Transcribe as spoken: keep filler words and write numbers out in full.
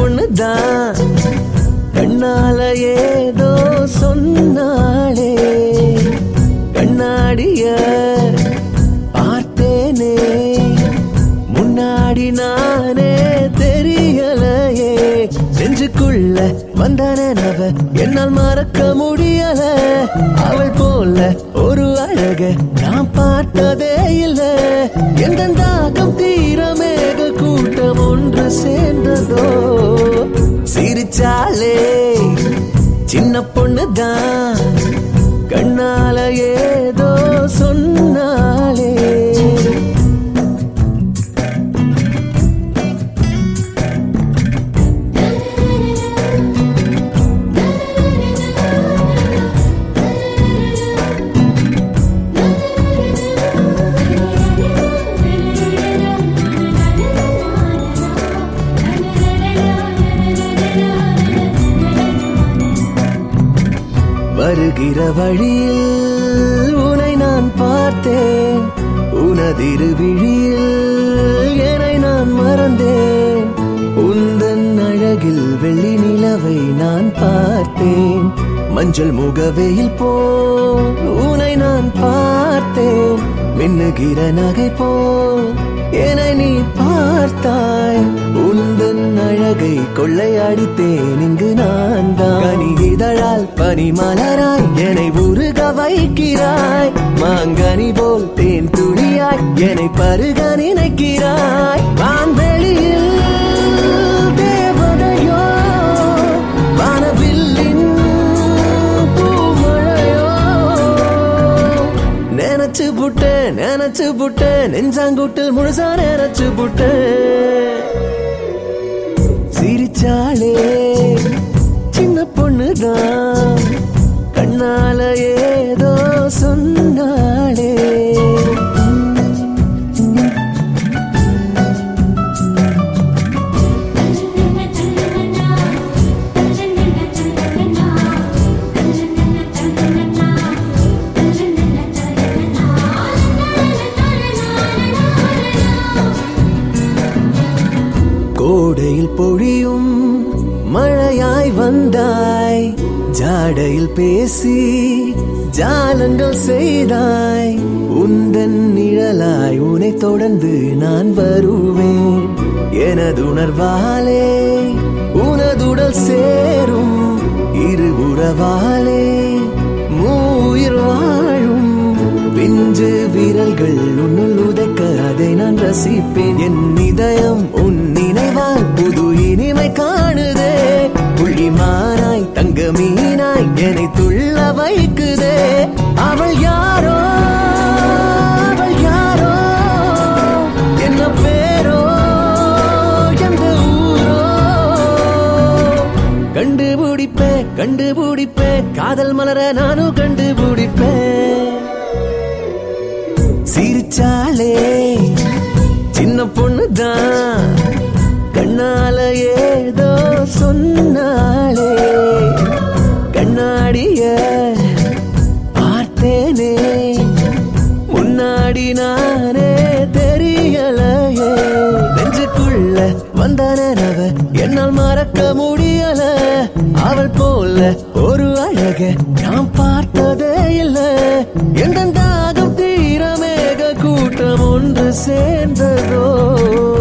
பொண்ணுதான் கண்ணால ஏதோ சொன்னாளே, கண்ணாடிய பார்த்தேனே முன்னாடி நானே தெரியலையே, நெஞ்சுக்குள்ள வந்த நினைவ என்னால் மறக்க முடியல, அவள் போல ஒரு அழக நான் பார்த்ததே இல்ல, எந்த தாகம் தீர மேக கூட்டம் ஒன்று சேர்ந்ததோ, சிரிச்சாலே சின்ன பொண்ணுதான் கண்ணால ஏதோ சொன்னாலே. வருகிற வழியில் உனை நான் பார்த்தேன், உனதிரு விழியில் என்னை நான் மறந்தேன், உந்தன் அழகில் வெள்ளி நிலவை நான் பார்த்தேன், மஞ்சள் முகவையில் போல் உனை நான் பார்த்தேன், மின்னுகிற நகை போல் என்னை நீ பார்த்தாய், உந்தன் அழகை கொள்ளையடித்தேன் இங்கு நான் தான், கனி இதழால் பனி மலராய் என்னை உருக வைக்கிறாய், மாங்கனி போல் தேன் துளியாய் என்னை பருக நினைக்கிறாய், வான்வெளியில் தேவதையோ வானவில்லின் பூமழையோ, நினைச்சு புட்டேன் நினைச்சு புட்டேன் நெஞ்சாங்குட்டில் முழுசா நினைச்சு புட்டேன், சிரிச்சாலே சின்ன பொண்ணுதான் கண்ணால ஏதோ சொன்னாலே. கோடையில் பொழியும் மழையாய் வந்தாய், ஜாடையில் பேசி ஜாலங்கள் செய்தாய், உந்தன் நிழலாய் உனை தொடர்ந்து நான் வருவேன், எனது உணர்வாலே உனதுடல் சேரும், இரு உறவாலே மூயிர் வாழும், பிஞ்சு விரல்கள் உன்னுள் உதைக்க அதை நான் ரசிப்பேன், என் இதயம் உன் நினைவால் புது இனிமை காணுதே, புள்ளிமானாய் தங்க மீனாய் என்னை துள்ள வைக்குதே, அவள் யாரோ அவள் யாரோ என்ன பேரோ எந்த ஊரோ, கண்டுபிடிப்பேன் கண்டுபிடிப்பேன் காதல் மலர நானும் கண்டுபிடிப்பேன், சிரிச்சாலே சின்ன பொண்ணுதான் கண்ணால ஏதோ சொன்னாலே, கண்ணாடிய பார்த்தேனே முன்னாடி நானே தெரியலையே, நெஞ்சுக்குள்ள வந்த நினைவ என்னால் மறக்க முடியல, அவள் போல ஒரு அழக நான் பார்த்ததே இல்ல, எந்த தாகம் தீர மேக கூட்டம் ஒன்று சேர்ந்ததோ.